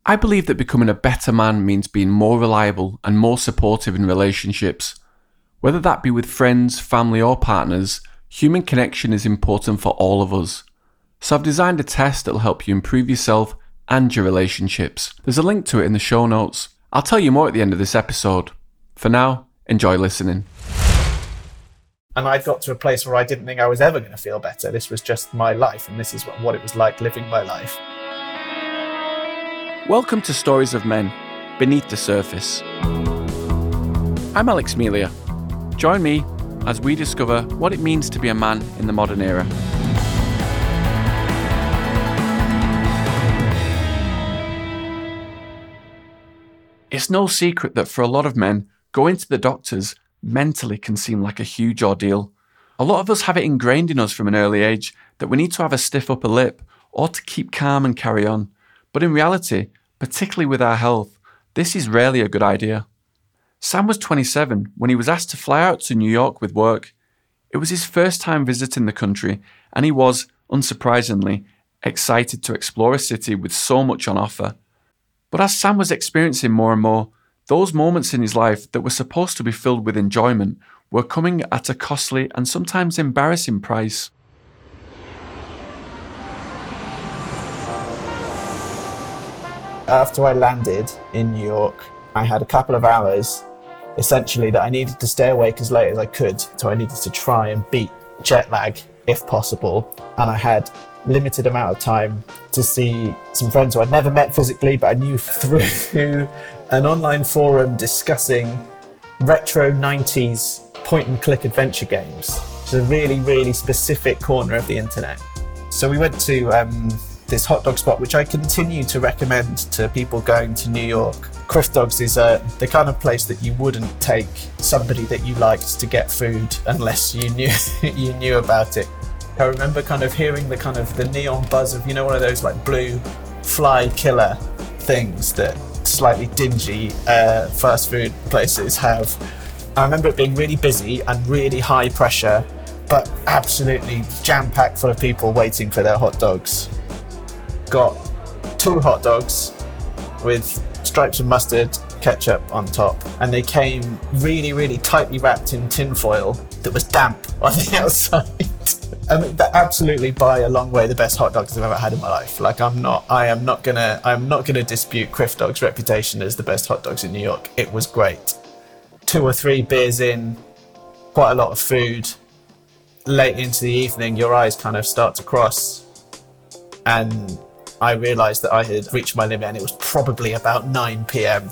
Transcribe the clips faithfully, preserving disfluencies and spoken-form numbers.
I believe that becoming a better man means being more reliable and more supportive in relationships. Whether that be with friends, family or partners, human connection is important for all of us. So I've designed a test that will help you improve yourself and your relationships. There's a link to it in the show notes. I'll tell you more at the end of this episode. For now, enjoy listening. And I got to a place where I didn't think I was ever going to feel better. This was just my life, and this is what it was like living my life. Welcome to Stories of Men, Beneath the Surface. I'm Alex Melia. Join me as we discover what it means to be a man in the modern era. It's no secret that for a lot of men, going to the doctors mentally can seem like a huge ordeal. A lot of us have it ingrained in us from an early age that we need to have a stiff upper lip or to keep calm and carry on. But in reality, particularly with our health, this is rarely a good idea. Sam was twenty-seven when he was asked to fly out to New York with work. It was his first time visiting the country, and he was, unsurprisingly, excited to explore a city with so much on offer. But as Sam was experiencing more and more, those moments in his life that were supposed to be filled with enjoyment were coming at a costly and sometimes embarrassing price. After I landed in New York, I had a couple of hours, essentially, that I needed to stay awake as late as I could. So I needed to try and beat jet lag, if possible. And I had limited amount of time to see some friends who I'd never met physically, but I knew through an online forum discussing retro nineties point-and-click adventure games. It's a really, really specific corner of the internet. So we went to um, this hot dog spot, which I continue to recommend to people going to New York. Criff Dogs is uh, the kind of place that you wouldn't take somebody that you liked to get food unless you knew you knew about it. I remember kind of hearing the kind of the neon buzz of, you know, one of those like blue fly killer things that slightly dingy uh, fast food places have. I remember it being really busy and really high pressure, but absolutely jam-packed full of people waiting for their hot dogs. Got two hot dogs with stripes of mustard, ketchup on top, and they came really, really tightly wrapped in tin foil that was damp on the outside. I mean, they're absolutely by a long way the best hot dogs I've ever had in my life. Like, I'm not, I am not gonna, I'm not gonna dispute Criff Dogs' reputation as the best hot dogs in New York. It was great. Two or three beers in, quite a lot of food. Late into the evening, your eyes kind of start to cross, and I realised that I had reached my limit, and it was probably about nine p.m.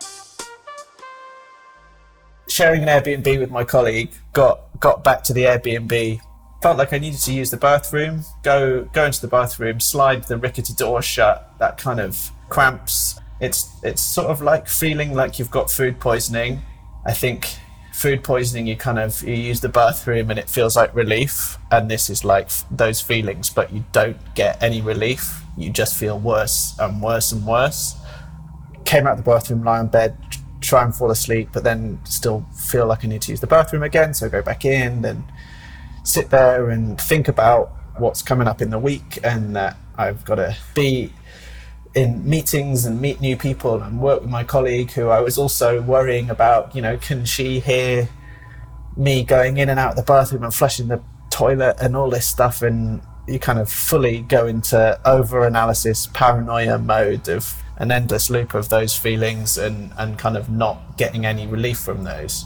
Sharing an Airbnb with my colleague, got got back to the Airbnb. Felt like I needed to use the bathroom, go go into the bathroom, slide the rickety door shut, that kind of cramps. It's it's sort of like feeling like you've got food poisoning. I think food poisoning, you kind of, you use the bathroom and it feels like relief. And this is like those feelings, but you don't get any relief. You just feel worse and worse and worse. Came out of the bathroom, lie on bed, try and fall asleep, but then still feel like I need to use the bathroom again. So I go back in, then sit there and think about what's coming up in the week, and that I've got to be in meetings and meet new people and work with my colleague who I was also worrying about, you know, can she hear me going in and out of the bathroom and flushing the toilet and all this stuff, and you kind of fully go into over-analysis, paranoia mode of an endless loop of those feelings and, and kind of not getting any relief from those.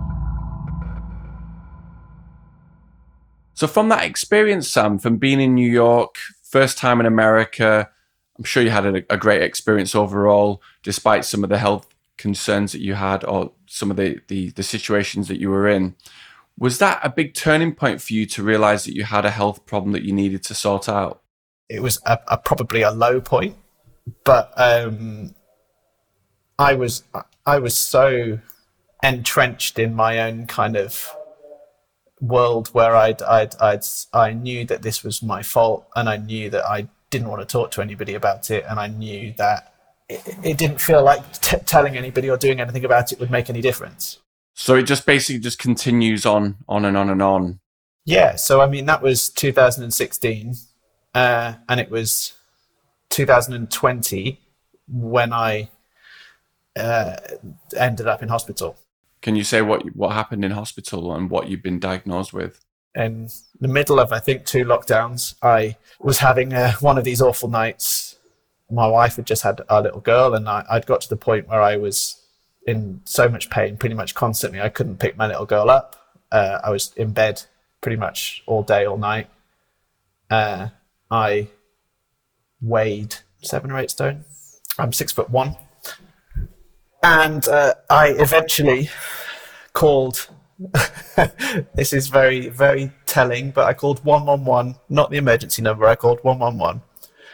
So from that experience, Sam, from being in New York, first time in America, I'm sure you had a, a great experience overall, despite some of the health concerns that you had or some of the, the, the situations that you were in. Was that a big turning point for you to realize that you had a health problem that you needed to sort out? It was a, a, probably a low point, but um, I was I was so entrenched in my own kind of world where I'd, I'd, I'd, I knew that this was my fault, and I knew that I didn't want to talk to anybody about it, and I knew that it, it didn't feel like t- telling anybody or doing anything about it would make any difference. So it just basically just continues on, on and on and on. Yeah, so I mean, that was two thousand sixteen, uh, and it was two thousand twenty when I uh, ended up in hospital. Can you say what what happened in hospital and what you've been diagnosed with? In the middle of, I think, two lockdowns, I was having uh, one of these awful nights. My wife had just had our little girl, and I, I'd got to the point where I was in so much pain, pretty much constantly. I couldn't pick my little girl up. Uh, I was in bed pretty much all day, all night. Uh, I weighed seven or eight stone. I'm six foot one. And uh, I eventually called, this is very, very telling, but I called one one one, not the emergency number, I called one one one,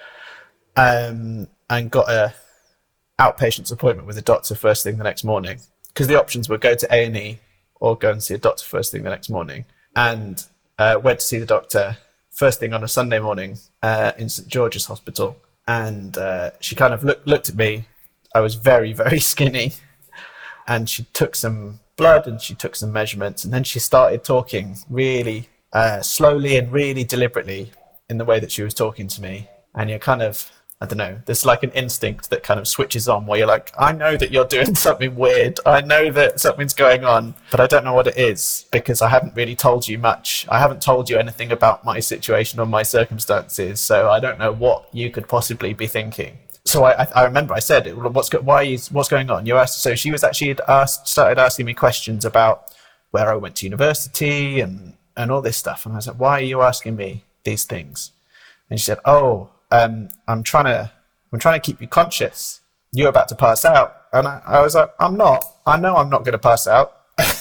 um, and got a outpatient's appointment with a doctor first thing the next morning. Because the options were go to A and E or go and see a doctor first thing the next morning. And uh, went to see the doctor first thing on a Sunday morning uh, in St George's Hospital. And uh, she kind of look, looked at me. I was very, very skinny. And she took some blood and she took some measurements. And then she started talking really uh, slowly and really deliberately in the way that she was talking to me. And you're kind of, I don't know, there's like an instinct that kind of switches on where you're like, I know that you're doing something weird. I know that something's going on, but I don't know what it is because I haven't really told you much. I haven't told you anything about my situation or my circumstances. So I don't know what you could possibly be thinking. So I, I remember I said, "What's go- why is what's going on?" You asked. So she was actually asked, started asking me questions about where I went to university and and all this stuff. And I was like, "Why are you asking me these things?" And she said, "Oh, um, I'm trying to I'm trying to keep you conscious. You're about to pass out." And I, I was like, "I'm not. I know I'm not going to pass out.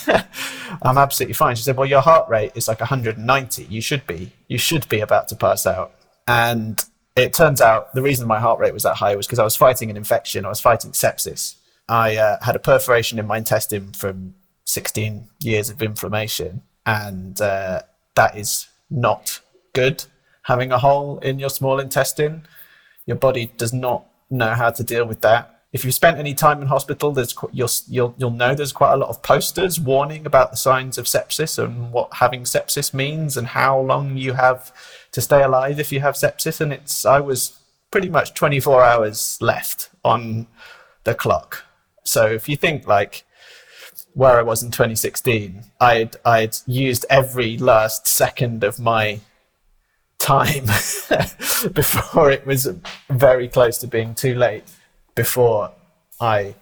I'm absolutely fine." She said, "Well, your heart rate is like one hundred ninety. You should be. You should be about to pass out." And it turns out the reason my heart rate was that high was because I was fighting an infection. I was fighting sepsis. I uh, had a perforation in my intestine from sixteen years of inflammation. And uh, that is not good. Having a hole in your small intestine, your body does not know how to deal with that. If you've spent any time in hospital, there's you'll you'll you'll know there's quite a lot of posters warning about the signs of sepsis and what having sepsis means and how long you have to stay alive if you have sepsis. And it's I was pretty much twenty-four hours left on the clock. So if you think like where I was in twenty sixteen, I'd I'd used every last second of my time before it was very close to being too late, before I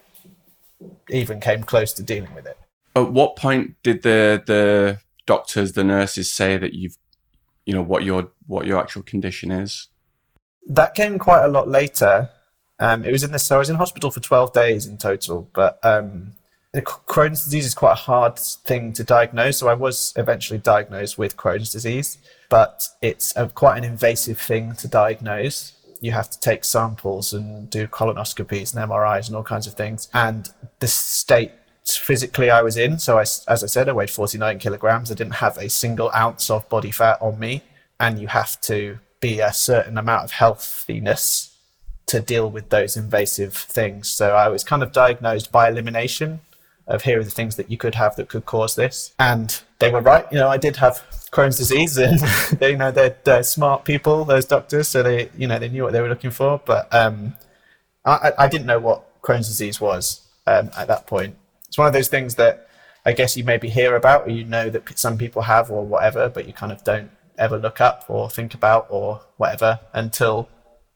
even came close to dealing with it. At what point did the the doctors, the nurses say that you've, you know, what your what your actual condition is? That came quite a lot later. Um, it was in the so I was in hospital for twelve days in total, but um, Crohn's disease is quite a hard thing to diagnose. So I was eventually diagnosed with Crohn's disease, but it's a, quite an invasive thing to diagnose. You have to take samples and do colonoscopies and M R Is and all kinds of things. And the state physically I was in, so I, as I said, I weighed forty-nine kilograms. I didn't have a single ounce of body fat on me. And you have to be a certain amount of healthiness to deal with those invasive things. So I was kind of diagnosed by elimination of here are the things that you could have that could cause this. And they were right. You know, I did have Crohn's disease, and they, you know, they're, they're smart people, those doctors, so they, you know, they knew what they were looking for. But um, I, I didn't know what Crohn's disease was um, at that point. It's one of those things that I guess you maybe hear about, or you know that some people have, or whatever, but you kind of don't ever look up or think about or whatever until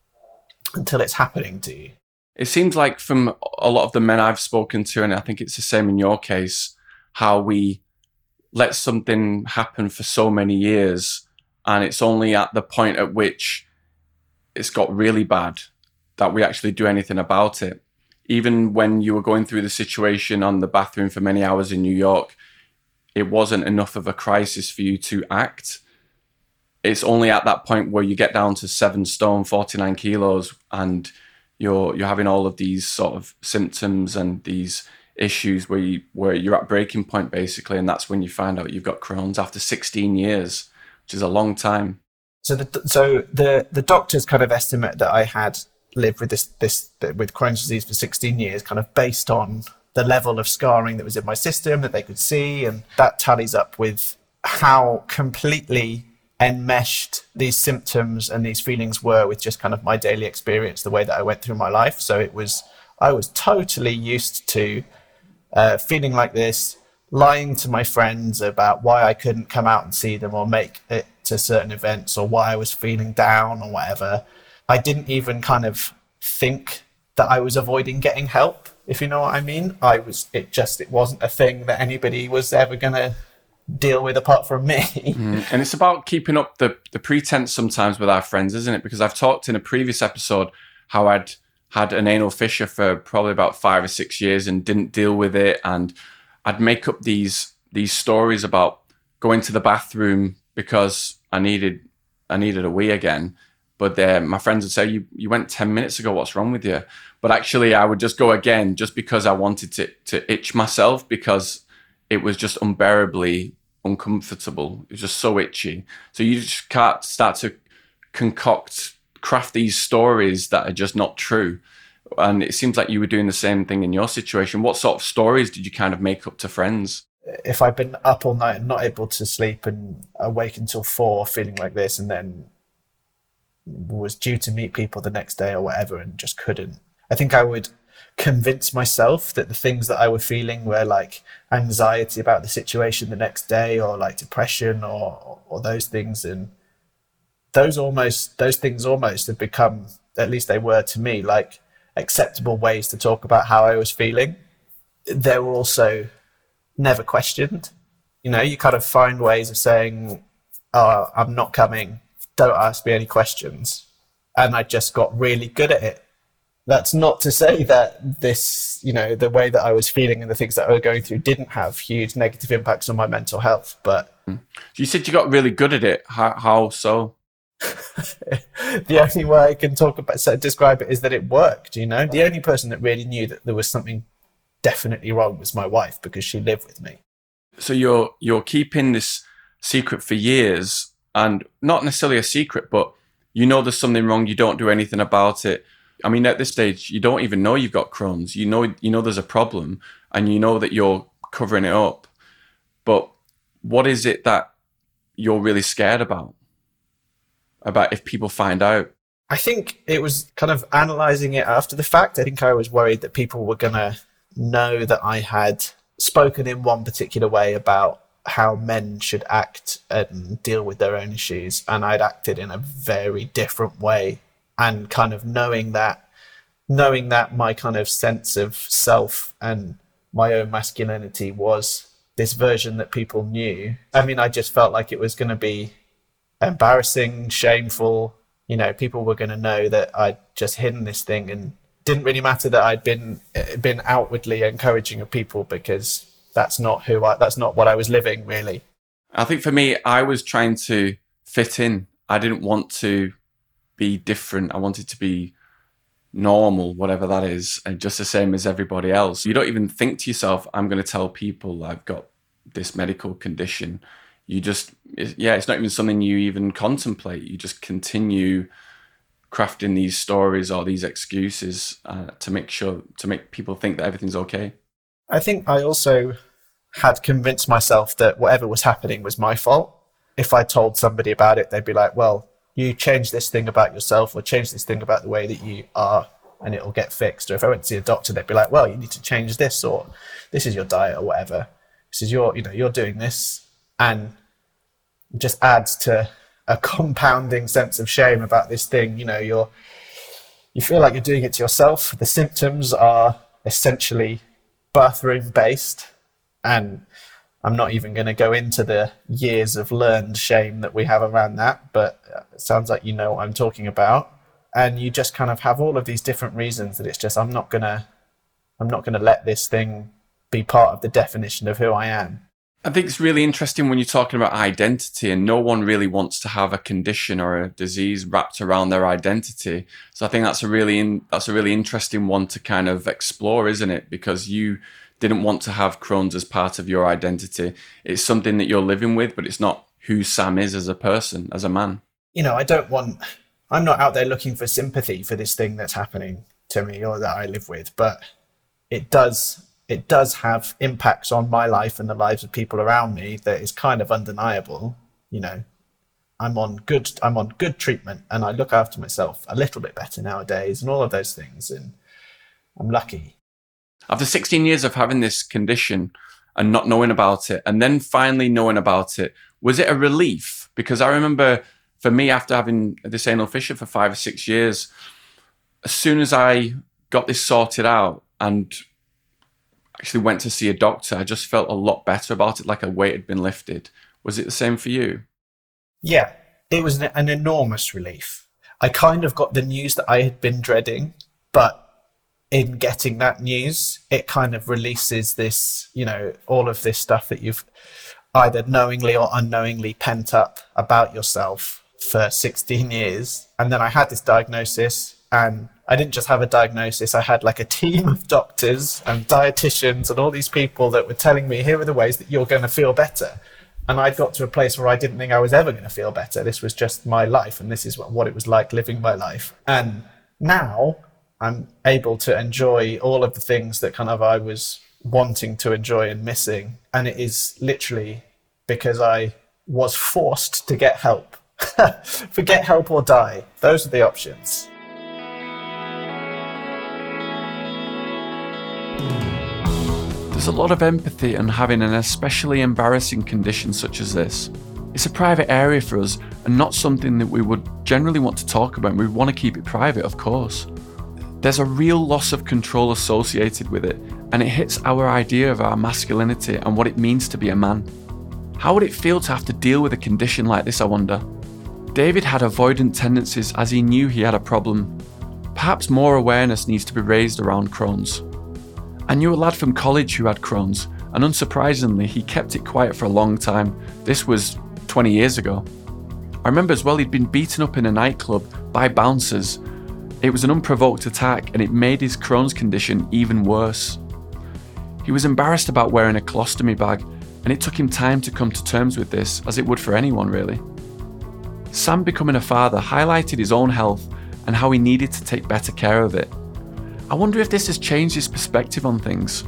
until it's happening to you. It seems like from a lot of the men I've spoken to, and I think it's the same in your case, how we let something happen for so many years, and it's only at the point at which it's got really bad that we actually do anything about it. Even when you were going through the situation on the bathroom for many hours in New York, it wasn't enough of a crisis for you to act. It's only at that point where you get down to seven stone, forty-nine kilos, and you're you're having all of these sort of symptoms and these issues where you where you're at breaking point basically, and that's when you find out you've got Crohn's after sixteen years, which is a long time. So the so the the doctors kind of estimate that I had lived with this this with Crohn's disease for sixteen years, kind of based on the level of scarring that was in my system that they could see, and that tallies up with how completely enmeshed these symptoms and these feelings were with just kind of my daily experience, the way that I went through my life. So it was, I was totally used to uh, feeling like this, lying to my friends about why I couldn't come out and see them or make it to certain events, or why I was feeling down or whatever. I didn't even kind of think that I was avoiding getting help, if you know what I mean. I was, it just, it wasn't a thing that anybody was ever going to deal with apart from me. Mm. And it's about keeping up the, the pretense sometimes with our friends, isn't it? Because I've talked in a previous episode how I'd had an anal fissure for probably about five or six years and didn't deal with it. And I'd make up these these stories about going to the bathroom because I needed I needed a wee again. But then my friends would say, you, you went ten minutes ago, what's wrong with you? But actually I would just go again just because I wanted to, to itch myself, because it was just unbearably uncomfortable. It was just so itchy. So you just can't start to concoct, craft these stories that are just not true. And it seems like you were doing the same thing in your situation. What sort of stories did you kind of make up to friends? If I've been up all night and not able to sleep and awake until four feeling like this, and then was due to meet people the next day or whatever and just couldn't, I think I would convince myself that the things that I were feeling were like anxiety about the situation the next day, or like depression, or or those things. And those almost those things almost have become, at least they were to me, like acceptable ways to talk about how I was feeling. They were also never questioned. You know, you kind of find ways of saying, oh, I'm not coming, don't ask me any questions. And I just got really good at it. That's not to say that this, you know, the way that I was feeling and the things that I was going through didn't have huge negative impacts on my mental health, but... You said you got really good at it. How, how so? The only way I can talk about, so describe it, is that it worked, you know? The only person that really knew that there was something definitely wrong was my wife, because she lived with me. So you're you're keeping this secret for years, and not necessarily a secret, but you know there's something wrong, you don't do anything about it. I mean, at this stage, you don't even know you've got Crohn's. You know, you know there's a problem, and you know that you're covering it up. But what is it that you're really scared about? About if people find out? I think it was kind of analysing it after the fact. I think I was worried that people were going to know that I had spoken in one particular way about how men should act and deal with their own issues, and I'd acted in a very different way. And kind of knowing that, knowing that my kind of sense of self and my own masculinity was this version that people knew. I mean, I just felt like it was going to be embarrassing, shameful. You know, people were going to know that I'd just hidden this thing, and it didn't really matter that I'd been been outwardly encouraging of people, because that's not who I, that's not what I was living, really. I think for me, I was trying to fit in. I didn't want to be different. I wanted to be normal, whatever that is, and just the same as everybody else. You don't even think to yourself, I'm going to tell people I've got this medical condition. You just, yeah, it's not even something you even contemplate. You just continue crafting these stories or these excuses uh, to make sure, to make people think that everything's okay. I think I also had convinced myself that whatever was happening was my fault. If I told somebody about it, they'd be like, well, you change this thing about yourself, or change this thing about the way that you are, and it'll get fixed. Or if I went to see a doctor, they'd be like, well, you need to change this, or this is your diet, or whatever. This is your, you know, you're doing this. And it just adds to a compounding sense of shame about this thing. You know, you're, you feel like you're doing it to yourself. The symptoms are essentially bathroom based, and I'm not even going to go into the years of learned shame that we have around that, but it sounds like you know what I'm talking about. And you just kind of have all of these different reasons that it's just, I'm not going to, I'm not going to let this thing be part of the definition of who I am. I think it's really interesting when you're talking about identity, and no one really wants to have a condition or a disease wrapped around their identity. So I think that's a really, in, that's a really interesting one to kind of explore, isn't it? Because you didn't want to have Crohn's as part of your identity. It's something that you're living with, but it's not who Sam is as a person, as a man. You know, I don't want, I'm not out there looking for sympathy for this thing that's happening to me or that I live with, but it does, it does have impacts on my life and the lives of people around me that is kind of undeniable. You know, I'm on good I'm on good treatment, and I look after myself a little bit better nowadays, and all of those things, and I'm lucky. After sixteen years of having this condition and not knowing about it, and then finally knowing about it, was it a relief? Because I remember for me, after having this anal fissure for five or six years, as soon as I got this sorted out and actually went to see a doctor, I just felt a lot better about it, like a weight had been lifted. Was it the same for you? Yeah, it was an, an enormous relief. I kind of got the news that I had been dreading, but in getting that news, it kind of releases this, you know, all of this stuff that you've either knowingly or unknowingly pent up about yourself for sixteen years. And then I had this diagnosis, and I didn't just have a diagnosis, I had like a team of doctors and dietitians and all these people that were telling me, here are the ways that you're going to feel better. And I got to a place where I didn't think I was ever going to feel better. This was just my life, and this is what, what it was like living my life. And now I'm able to enjoy all of the things that kind of I was wanting to enjoy and missing. And it is literally because I was forced to get help. For get help or die. Those are the options. There's a lot of empathy on having an especially embarrassing condition such as this. It's a private area for us and not something that we would generally want to talk about. We want to keep it private, of course. There's a real loss of control associated with it, and it hits our idea of our masculinity and what it means to be a man. How would it feel to have to deal with a condition like this, I wonder? David had avoidant tendencies as he knew he had a problem. Perhaps more awareness needs to be raised around Crohn's. I knew a lad from college who had Crohn's, and unsurprisingly, he kept it quiet for a long time. This was twenty years ago. I remember as well he'd been beaten up in a nightclub by bouncers. It was an unprovoked attack, and it made his Crohn's condition even worse. He was embarrassed about wearing a colostomy bag, and it took him time to come to terms with this, as it would for anyone really. Sam, becoming a father, highlighted his own health and how he needed to take better care of it. I wonder if this has changed his perspective on things.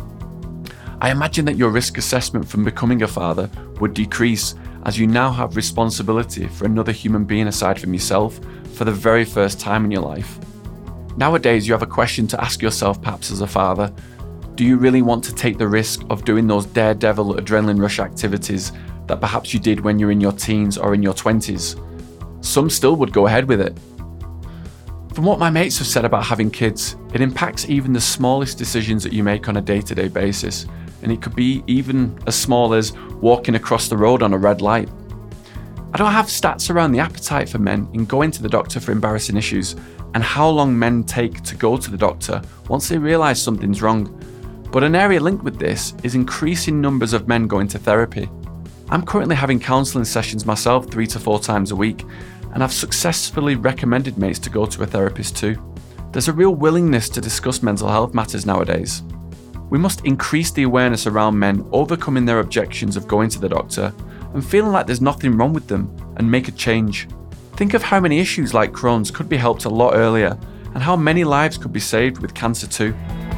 I imagine that your risk assessment from becoming a father would decrease as you now have responsibility for another human being aside from yourself for the very first time in your life. Nowadays, you have a question to ask yourself perhaps as a father. Do you really want to take the risk of doing those daredevil adrenaline rush activities that perhaps you did when you're in your teens or in your twenties? Some still would go ahead with it. From what my mates have said about having kids, it impacts even the smallest decisions that you make on a day-to-day basis, and it could be even as small as walking across the road on a red light. I don't have stats around the appetite for men in going to the doctor for embarrassing issues and how long men take to go to the doctor once they realise something's wrong, but an area linked with this is increasing numbers of men going to therapy. I'm currently having counselling sessions myself three to four times a week, and I've successfully recommended mates to go to a therapist too. There's a real willingness to discuss mental health matters nowadays. We must increase the awareness around men overcoming their objections of going to the doctor and feeling like there's nothing wrong with them, and make a change. Think of how many issues like Crohn's could be helped a lot earlier, and how many lives could be saved with cancer too.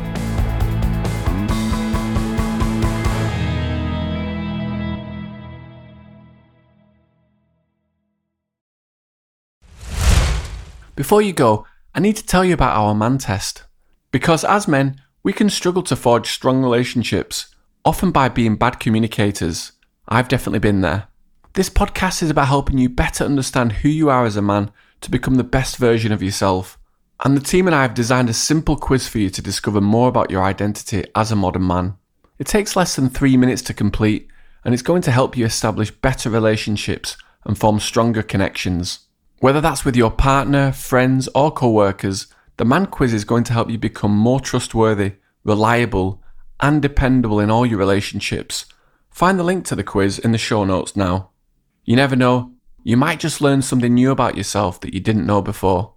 Before you go, I need to tell you about our man test. Because as men, we can struggle to forge strong relationships, often by being bad communicators. I've definitely been there. This podcast is about helping you better understand who you are as a man to become the best version of yourself. And the team and I have designed a simple quiz for you to discover more about your identity as a modern man. It takes less than three minutes to complete, and it's going to help you establish better relationships and form stronger connections. Whether that's with your partner, friends, or co-workers, the Man Quiz is going to help you become more trustworthy, reliable, and dependable in all your relationships. Find the link to the quiz in the show notes now. You never know, you might just learn something new about yourself that you didn't know before.